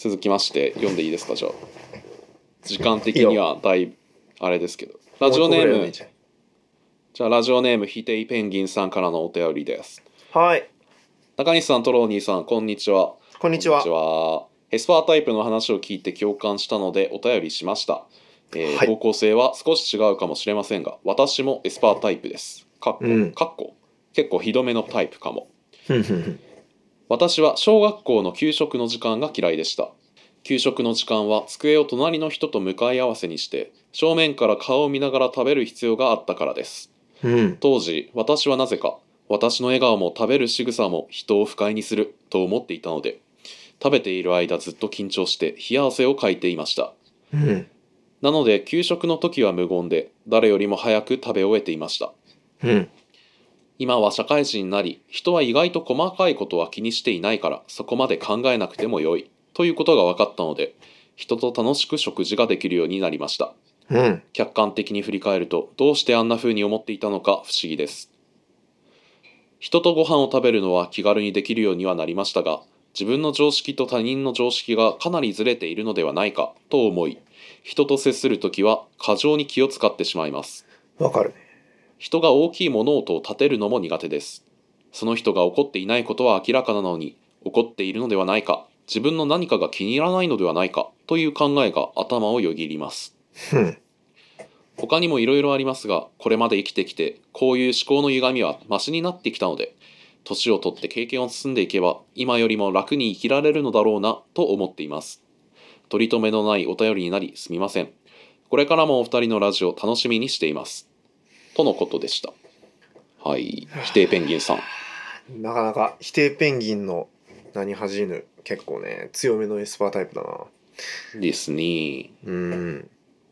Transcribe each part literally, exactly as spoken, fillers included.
続きまして読んでいいですか。じゃあ時間的にはだいぶあれですけど、ラジオネームじゃあラジオネームヒテイペンギンさんからのお便りです。 はい。 中西さん、トローニーさん、こんにちは。 こんにちは。 こんにちは。エスパータイプの話を聞いて共感したのでお便りしました。えーはい方向性は少し違うかもしれませんが、私もエスパータイプです。かっこ、 うんかっこ結構ひどめのタイプかも。 ふんふんふん。 私は小学校の給食の時間が嫌いでした。給食の時間は机を隣の人と向かい合わせにして正面から顔を見ながら食べる必要があったからです。 うん当時私はなぜか私の笑顔も食べる仕草も人を不快にすると思っていたので、食べている間ずっと緊張して冷や汗をかいていました。 うんなので給食の時は無言で誰よりも早く食べ終えていました。 うん今は社会人になり、人は意外と細かいことは気にしていないからそこまで考えなくてもよいということが分かったので、人と楽しく食事ができるようになりました。 うん客観的に振り返るとどうしてあんな風に思っていたのか不思議です。人とご飯を食べるのは気軽にできるようにはなりましたが、自分の常識と他人の常識がかなりずれているのではないかと思い、人と接するときは過剰に気を使ってしまいます。 わかるね。 人が大きい物音を立てるのも苦手です。その人が怒っていないことは明らかなのに、怒っているのではないか、自分の何かが気に入らないのではないかという考えが頭をよぎります。 ふん他にもいろいろありますが、これまで生きてきてこういう思考の歪みはマシになってきたので、年を取って経験を積んでいけば今よりも楽に生きられるのだろうなと思っています。取り留めのないお便りになりすみません。これからもお二人のラジオ楽しみにしていますとのことでした。はい、否定ペンギンさん。 なかなか否定ペンギンの名に恥じぬ結構ね強めのエスパータイプだな。 ですね。 うん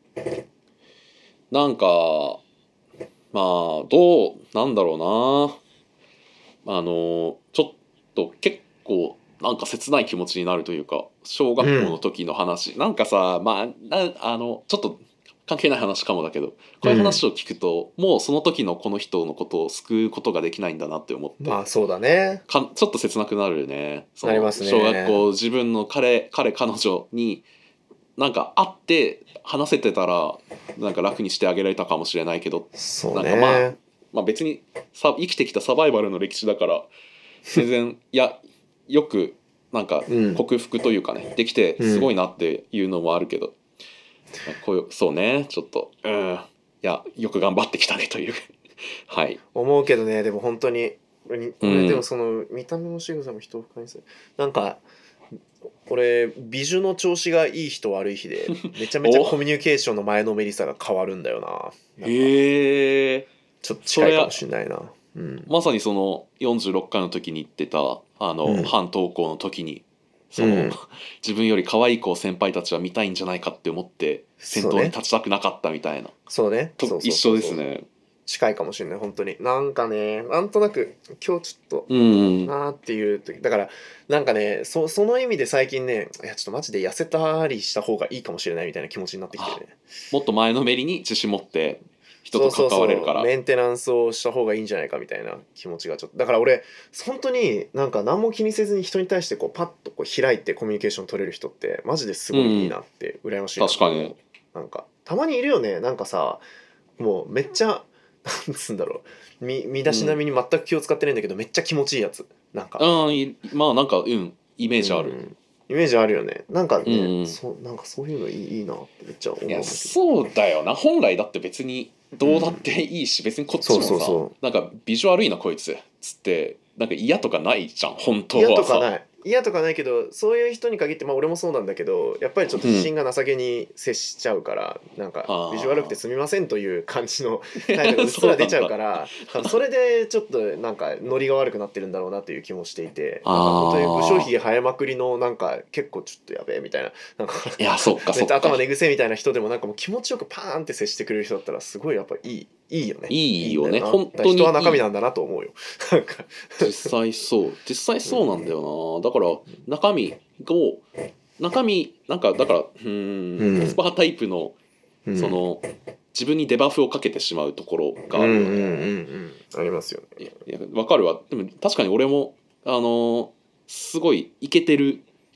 なんかまあどうなんだろうな。あのちょっと結構なんか切ない気持ちになるというか、小学校の時の話、なんかさ、まあなあのちょっと関係ない話かもだけど、こういう話を聞くと、もうその時のこの人のことを救うことができないんだなって思って、 まあそうだね。 かちょっと切なくなるよね。そのなりますね小学校自分の彼彼彼女になんか会って話せてたらなんか楽にしてあげられたかもしれないけど、 そうなんかまあね。 まあ別にさ生きてきたサバイバルの歴史だから全然いやよくなんかうん克服というかね、できてすごいなっていうのもあるけど、こういうそうね、ちょっとうんいやよく頑張ってきたねというはい思うけどね、でも本当に俺にうん俺でもその見た目の仕草も人を不快にする。なんか俺美女の調子がいい日と悪い日でめちゃめちゃおコミュニケーションの前のめりさが変わるんだよな。なんかへえ。 ちょっと近いかもしれないな。うん。 まさにそのよんじゅうろっかいの時に言ってたあの、 うん反登校の時にその、 うん自分より可愛い子を先輩たちは見たいんじゃないかって思って先頭に立ちたくなかったみたいな、 そうね。 とそうそうそうそう一緒です。ね。 近いかもしれない本当に。なんかね、なんとなく今日ちょっとうんうんなーっていう時だからなんかね、そその意味で最近ね、いやちょっとマジで痩せたりした方がいいかもしれないみたいな気持ちになってきてね。 もっと前のめりに自信持って人と関われるから。 そうそうそうメンテナンスをした方がいいんじゃないかみたいな気持ちがちょっとだから俺本当になんか何も気にせずに人に対してこうパッとこう開いてコミュニケーション取れる人ってマジですごいいいなって羨ましいなと思う。 確かになんかたまにいるよね、なんかさもうめっちゃなんつうんだろう、み身だしなみに全く気を使ってないんだけど、めっちゃ気持ちいいやつなんか、 うんいまあなんかうんイメージある。 うんイメージあるよね。なんかね、 うんうんそうなんかそういうのいいいいなってめっちゃ思うんいやだけど。 そうだよな。本来だって別にどうだっていいし、別にこっちもさ、 そうそうそなんかビジュ悪いなこいつつってなんか嫌とかないじゃん本当はさ。 嫌とかない嫌とかないけど、そういう人に限ってまあ俺もそうなんだけど、やっぱりちょっと自信が情けに接しちゃうから、なんかあービジュ悪くてすみませんという感じの態度がうっすら出ちゃうから多分それでちょっとなんかノリが悪くなってるんだろうなという気もしていて、なんか本当に武将髭生えまくりのなんか結構ちょっとやべえみたいな、なんかいやそっかめっちゃそっか頭寝癖みたいな人でもなんかもう気持ちよくパーンって接してくれる人だったらすごいやっぱいいいいよね。 いいよねんだな本当にいい人は中身なんだなと思うよ。なんか実際そう実際そうなんだよな。だから中身を中身なんかだからうーん、 うんエスパータイプのうんその、自分にデバフをかけてしまうところがあるよね。 うんうんうんうんありますよね。 いやいやわかるわ。でも確かに俺もあのーすごいイケてる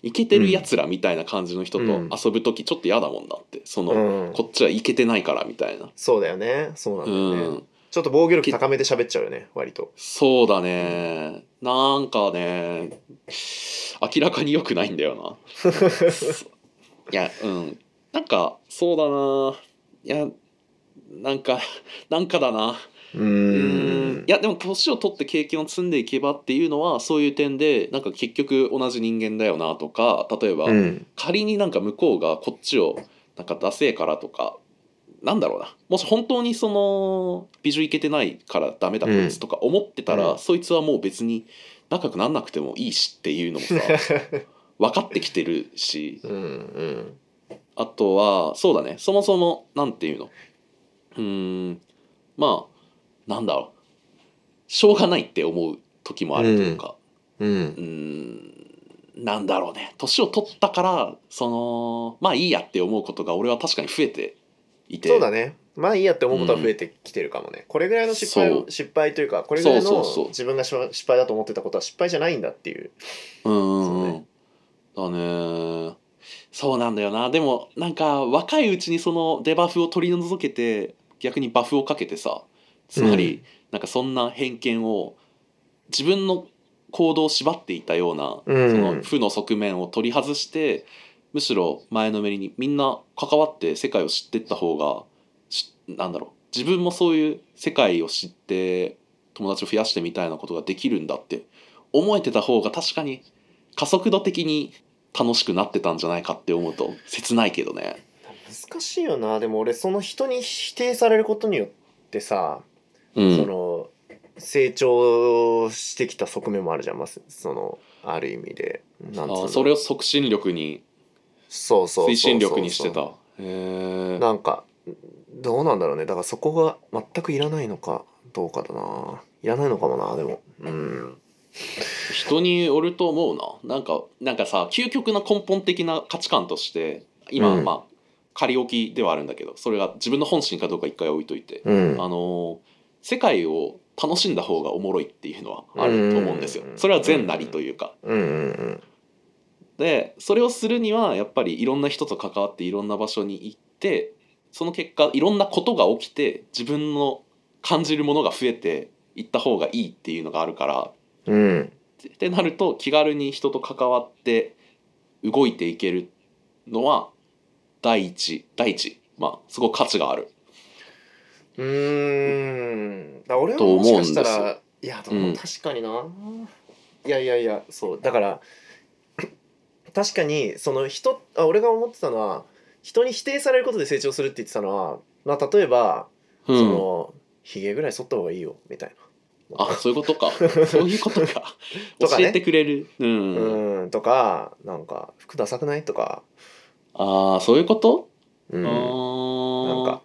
イケてるやつらみたいな感じの人と遊ぶ時ちょっと嫌だもんだって、その、 うんこっちはイケてないからみたいな。 そうだよねそうなんだよね、 うんちょっと防御力高めで喋っちゃうよね割と。 そうだね、なんかね明らかに良くないんだよないやうんなんかそうだないやなんかなんかだなううーんいやでも年を取って経験を積んでいけばっていうのはそういう点でなんか結局同じ人間だよなとか、例えば、 うん仮になんか向こうがこっちをなんかダセえからとかなんだろうな、もし本当にその美女いけてないからダメだこいつとか思ってたら、 うんそいつはもう別に仲良くなんなくてもいいしっていうのもさ分かってきてるし、 うんうんあとはそうだね、そもそもなんていうのうーんまあなんだろうしょうがないって思う時もあるというか、 ううんーんなんだろうね、年を取ったからそのまあいいやって思うことが俺は確かに増えていて、 そうだねまあいいやって思うことは増えてきてるかもね、これぐらいの失敗をそう失敗というかこれぐらいのそうそうそう自分がし失敗だと思ってたことは失敗じゃないんだっていう。 うんうんうん、 そうねだねそうなんだよな。でもなんか若いうちにそのデバフを取り除けて逆にバフをかけてさ、つまりなんかそんな偏見を自分の行動を縛っていたような、 うんその負の側面を取り外してむしろ前のめりにみんな関わって世界を知っていった方がしなんだろう自分もそういう世界を知って友達を増やしてみたいなことができるんだって思えてた方が確かに加速度的に楽しくなってたんじゃないかって思うと切ないけどね。 難しいよな。でも俺その人に否定されることによってさ、 うんその成長してきた側面もあるじゃん、まあ、そのある意味でなんつうのあそれを促進力にそうそうそうそう推進力にしてた。へえ。 なんかどうなんだろうね。だからそこが全くいらないのかどうかだな。いらないのかもな。でもうん人によると思うな。なんかなんかさ究極な根本的な価値観として今、 うんまあ仮置きではあるんだけどそれが自分の本心かどうか一回置いといて、 うんあの世界を楽しんだ方がおもろいっていうのはあると思うんですよ。それは善なりというか。 うんうんでそれをするにはやっぱりいろんな人と関わっていろんな場所に行ってその結果いろんなことが起きて自分の感じるものが増えていった方がいいっていうのがあるからうんうんってなると気軽に人と関わって動いていけるのは第一第一まあすごく価値があるうーんだから俺はともしか思うんですよ。 したらいやでもうん確かにな、いやいやいやそうだから確かにその人あ俺が思ってたのは人に否定されることで成長するって言ってたのは、まあ、例えば、 うんそのひげぐらい剃った方がいいよみたいあそういうことかそういうことかとかね教えてくれるうな、 んうんとかなんか服ダサくないとか、 ああそういうことうん、 あなんーか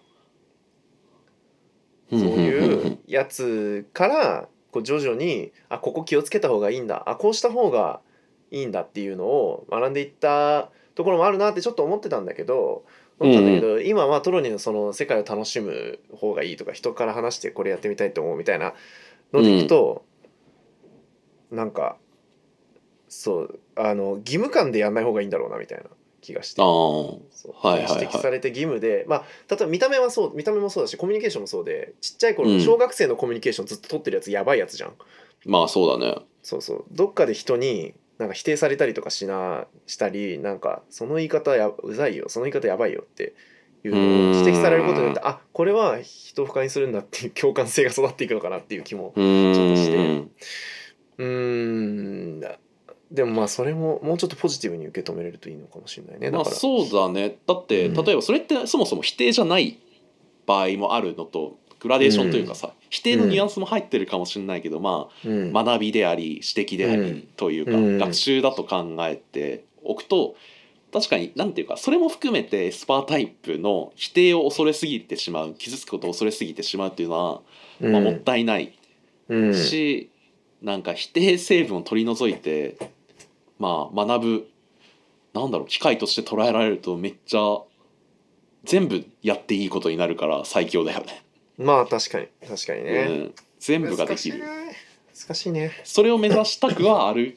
そうそういうやつからこう徐々にあここ気をつけた方がいいんだあこうした方がいいんだっていうのを学んでいったところもあるなってちょっと思ってたんだけど思ったんだけど、今はトロニーのその世界を楽しむ方がいいとか人から話してこれやってみたいと思うみたいなのでいくと、なんかそうあの義務感でやんない方がいいんだろうなみたいな気がしてああそうはいはいはい指摘されて義務で、まあ、例えば見た目はそう見た目もそうだしコミュニケーションもそうでちっちゃい頃うんの小学生のコミュニケーションずっと取ってるやつやばいやつじゃん。 まあそうだねそうそうどっかで人になんか否定されたりとかしなしたりなんかその言い方やうざいよその言い方やばいよっていうのを指摘されることによってあこれは人を不快にするんだっていう共感性が育っていくのかなっていう気もうーんちょっとしてうーんだでもまあそれももうちょっとポジティブに受け止めれるといいのかもしれないね。だまあから、 そうだねだってうん例えばそれってそもそも否定じゃない場合もあるのとグラデーションというかさ否定のニュアンスも入ってるかもしれないけどまうんあ学びであり指摘であうんりというかうん学習だと考えておくと確かになんていうかそれも含めてスパータイプの否定を恐れすぎてしまう傷つくことを恐れすぎてしまうっていうのはまあもったいないうんしなんか否定成分を取り除いてまあ学ぶなんだろう機会として捉えられるとめっちゃ全部やっていいことになるから最強だよね。 まあ確かに確かにうね、 ん、全部ができる難しいね難しいねそれを目指したくはある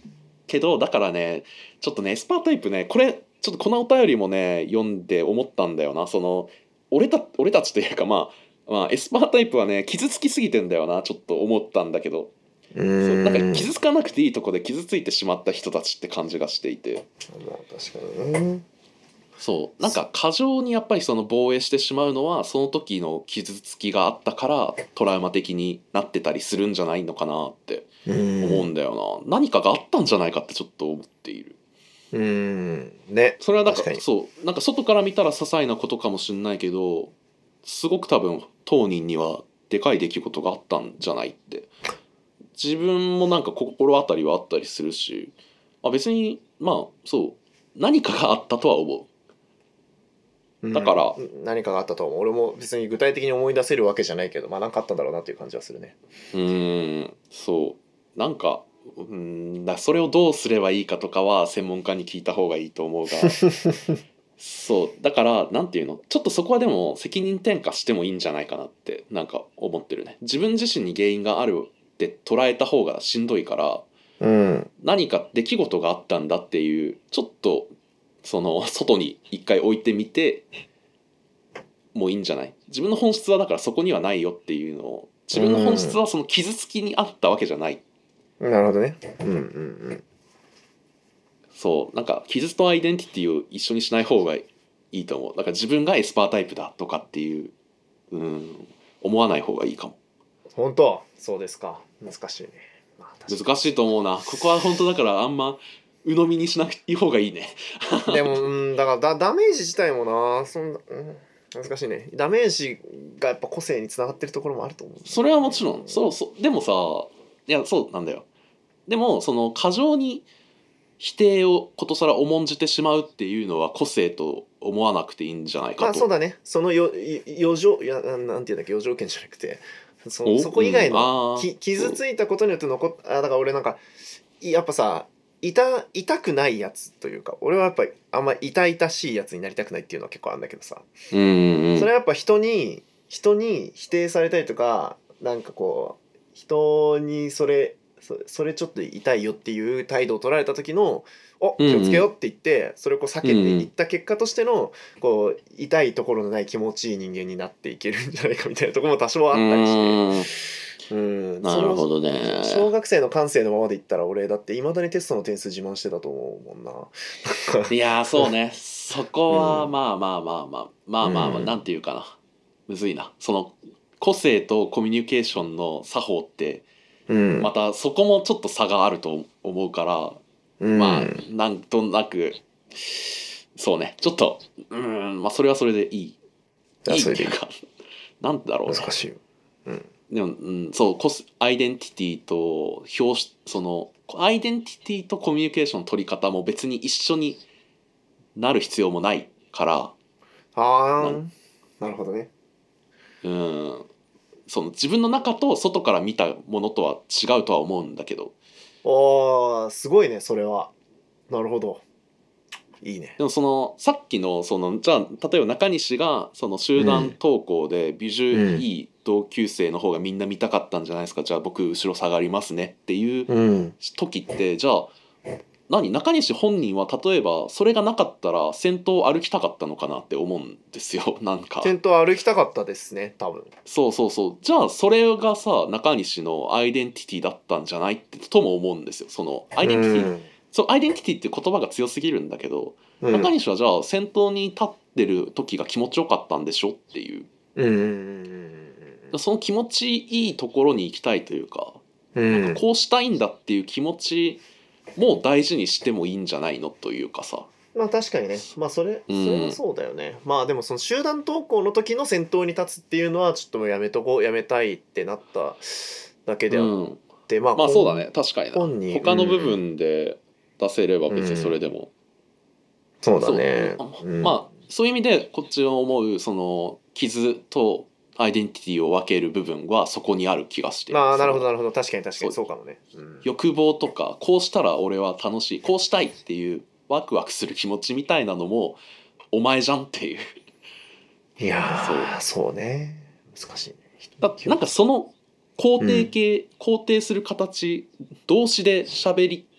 けどだからねちょっとねエスパータイプねこれちょっとこのお便りもね読んで思ったんだよな。その俺た俺たちというかまあまあエスパータイプはね傷つきすぎてんだよなちょっと思ったんだけど、 うーそうなんかん傷つかなくていいとこで傷ついてしまった人たちって感じがしていて、 まあ確かにね。 そうなんか過剰にやっぱりその防衛してしまうのはその時の傷つきがあったからトラウマ的になってたりするんじゃないのかなってうーん思うんだよな。何かがあったんじゃないかってちょっと思っている。 うーんねそれはなんか確かにそうなんか外から見たら些細なことかもしれないけどすごく多分当人にはでかい出来事があったんじゃないって自分もなんか心当たりはあったりするし、あ別にまあそう何かがあったとは思う。だから、 うん、何かがあったと思う。俺も別に具体的に思い出せるわけじゃないけどまあ何かあったんだろうなっていう感じはするね。 うーんそうなんかうーんだそれをどうすればいいかとかは専門家に聞いた方がいいと思うがそうだからなんていうのちょっとそこはでも責任転嫁してもいいんじゃないかなってなんか思ってるね。自分自身に原因があるって捉えた方がしんどいからうん何か出来事があったんだっていうちょっとその外に一回置いてみてもういいんじゃない。自分の本質はだからそこにはないよっていうのを自分の本質はその傷つきにあったわけじゃない。 なるほどね。うんうんうんそうなんか傷とアイデンティティを一緒にしない方がいいと思う。だから自分がエスパータイプだとかっていううん思わない方がいいかも。 本当そうですか。難しいね。まあ、確か難しいと思うな。ここは本当だからあんま鵜呑みにしなくていい方がいいね。 にでもうんだからダダメージ自体もなそんな、うん、難しいね。ダメージがやっぱ個性につながってるところもあると思う。 それはもちろんそうそうでもさいやそうなんだよ。でもその過剰に否定をことさら重んじてしまうっていうのは個性と思わなくていいんじゃないかと。 まあそうだね。そのよ余剰いやなんなんていうんだっけ余剰権じゃなくてそおそこ以外うんあーのき傷ついたことによって残っあだから俺なんかいやっぱさ痛痛くないやつというか俺はやっぱりあんま痛々しいやつになりたくないっていうのは結構あるんだけどさ、 うんうんそれはやっぱ人に人に否定されたりとかなんかこう人にそれそそれちょっと痛いよっていう態度を取られた時のおうんうん気をつけよって言ってそれをこう避けてうんうんいった結果としてのこう痛いところのない気持ちいい人間になっていけるんじゃないかみたいなところも多少あったりしてうーんうんなるほどね。 その小学生の感性のままで言ったら俺だっていまだにテストの点数自慢してたと思うもんな。 いやーそうねそこはうんまあまあまあまあまあまあまあうんなんていうかなむずいな。その個性とコミュニケーションの作法ってうんまたそこもちょっと差があると思うからうんまあなんとなくそうねちょっとうーんまあそれはそれでいいいやそれでいいいいっていうかなんだろうね。 難しいよ。うんでも、うん、そうコスアイデンティティと表しそのアイデンティティとコミュニケーションの取り方も別に一緒になる必要もないからはーんなるほどね。 うんその自分の中と外から見たものとは違うとは思うんだけどおーすごいねそれは。なるほどいいね。 でもそのさっきのそのじゃあ例えば中西がその集団登校でビジュいい同級生の方がみんな見たかったんじゃないですか、じゃあ僕後ろ下がりますねっていううん時ってじゃあ何中西本人は例えばそれがなかったら先頭を歩きたかったのかなって思うんですよなんか先頭歩きたかったですね多分。 そうそうそうじゃあそれがさ中西のアイデンティティだったんじゃないってとも思うんですよ。そのアイデンティティ、そうアイデンティティって言葉が強すぎるんだけど、 うん中西はじゃあ先頭に立ってる時が気持ちよかったんでしょっていううんうんうんその気持ちいいところに行きたいというか、 うんなんかこうしたいんだっていう気持ちも大事にしてもいいんじゃないのというかさ。 まあ確かにねまあそれそれはそうだよね。まあでもその集団登校の時の先頭に立つっていうのはちょっともうやめとこうやめたいってなっただけであうん、 って、まあまあそうだね確かにな本に他の部分で出せれば別にそれでも、 そうだね。 そうまあそういう意味でこっちの思うその傷とアイデンティティを分ける部分はそこにある気がしてまあなるほどそのなるほど確かに確かにそそうかもね。うん欲望とかこうしたら俺は楽しいこうしたいっていうワクワクする気持ちみたいなのもお前じゃんっていういやーそうね難しいね。 だなんかその肯定系、肯定する形同士で喋り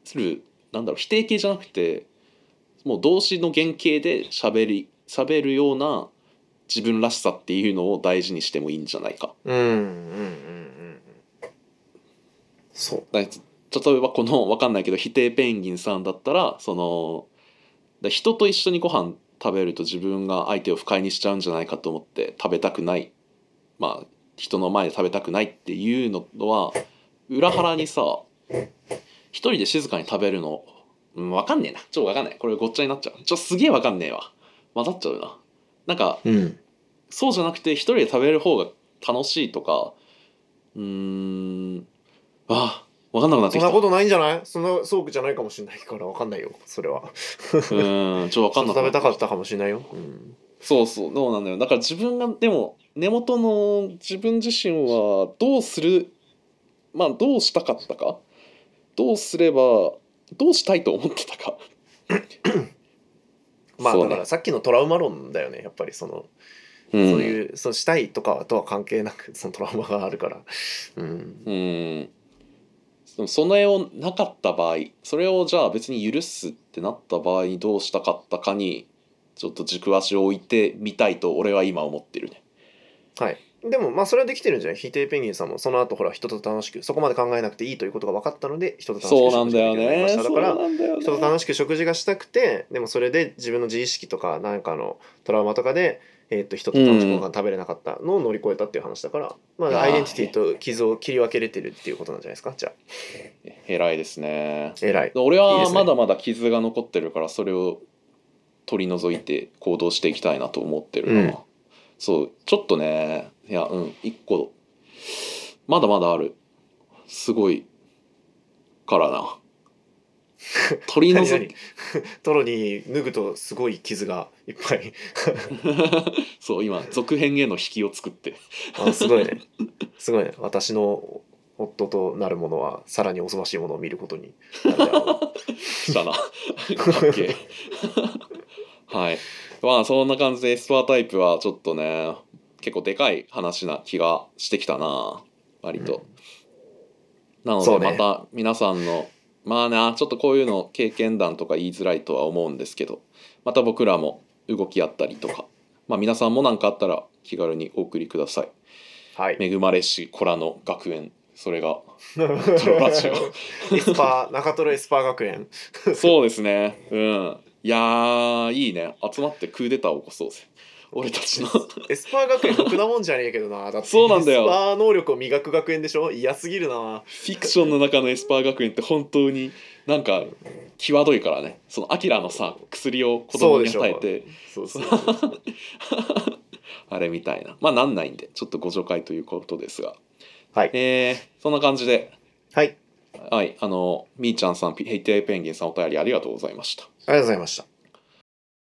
るなんだろう否定形じゃなくてもう動詞の原型で喋り喋るような自分らしさっていうのを大事にしてもいいんじゃないか。 うんうんうんうんそうだ例えばこの分かんないけど否定ペンギンさんだったらそのだ人と一緒にご飯食べると自分が相手を不快にしちゃうんじゃないかと思って食べたくないまあ人の前で食べたくないっていうのは裏腹にさ一人で静かに食べるの、うん、分かんねえなちょっと分かんないこれごっちゃになっちゃうちょっとすげえ分かんねえわ混ざっちゃうななんか、 うん、 そうじゃなくて一人で食べる方が楽しいとかうーんあ分かんなくなってきたそんなことないんじゃない？そんなそうじゃないかもしれないから分かんないよそれは。 うーんちょっと分かんなく食なってきたべたかったかもしれないよ。うん、 そうそうどうなんだよだから自分がでも根元の自分自身はどうするまあどうしたかったかどうすればどうしたいと思ってたかまあそうねだからさっきのトラウマ論だよねやっぱりその、 うん、 そういうそうしたいとかとは関係なくそのトラウマがあるから。うんうんでもその絵をなかった場合それをじゃあ別に許すってなった場合どうしたかったかにちょっと軸足を置いてみたいと俺は今思ってるね。 はい、でもまあそれはできてるんじゃない？否定ペンギンさんもその後ほら人と楽しくそこまで考えなくていいということが分かったので人と楽しくそうなんだよ食事ができるようになりまねした。だからそうなんだよね人と楽しく食事がしたくてでもそれで自分の自意識とか何かのトラウマとかで、えー、と人と楽しくご飯食べれなかったのを乗り越えたっていう話だから、まあ、 いやーアイデンティティと傷を切り分けれてるっていうことなんじゃないですか。じゃあ偉いですね。 偉い。 俺いいですねはまだまだ傷が残ってるからそれを取り除いて行動していきたいなと思ってるな、 うんそうちょっとねいやうん一個まだまだあるすごいからな取り何除い何トロに脱ぐとすごい傷がいっぱいそう今続編への引きを作ってあすごいねすごいね。私の夫となるものはさらに恐ろしいものを見ることになるであろしたなかっけえはいまあそんな感じでエスパータイプはちょっとね結構でかい話な気がしてきたな割と、なのそうねでまた皆さんのまあなちょっとこういうの経験談とか言いづらいとは思うんですけどまた僕らも動き合ったりとかまあ皆さんも何かあったら気軽にお送りください。 はい恵まれし子らの学園それがトロラジオエスパー中トロエスパー学園そうですねうんいやーいいね集まってクーデターを起こそうぜ俺たちのエスパー学園ろくなもんじゃねえけどな。だってそうなんだよエスパー能力を磨く学園でしょ。嫌すぎるな。 フィクションの中のエスパー学園って本当になんか際どいからねそのアキラのさ薬を子供に与えてそうそうそうそうあれみたいなまあなんないんでちょっとご助会ということですがはいえー、そんな感じではいはいあのみーちゃんさんヘイテイペンギンさんお便りありがとうございました。 ありがとうございました。